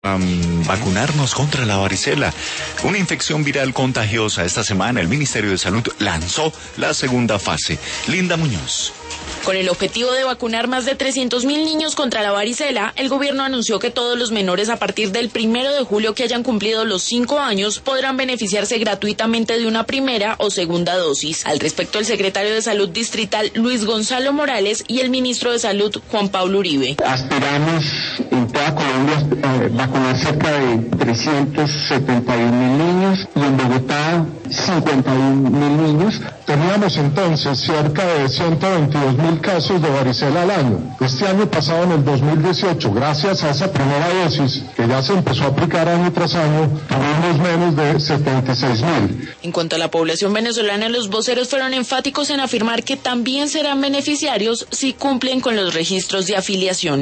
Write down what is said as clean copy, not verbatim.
Vacunarnos contra la varicela, una infección viral contagiosa. Esta semana el Ministerio de Salud lanzó la segunda fase. Linda Muñoz. Con el objetivo de vacunar más de 300.000 niños contra la varicela, el gobierno anunció que todos los menores a partir del 1 de julio que hayan cumplido los 5 años podrán beneficiarse gratuitamente de una primera o segunda dosis. Al respecto, el secretario de Salud distrital Luis Gonzalo Morales y el ministro de Salud Juan Pablo Uribe. Aspiramos en toda Colombia vacunar cerca de 371.000 niños y en Bogotá 51.000 niños. Teníamos entonces cerca de 122.000 casos de varicela al año. Este año pasado, en el 2018, gracias a esa primera dosis que ya se empezó a aplicar año tras año, tuvimos menos de 76.000. En cuanto a la población venezolana, los voceros fueron enfáticos en afirmar que también serán beneficiarios si cumplen con los registros de afiliación.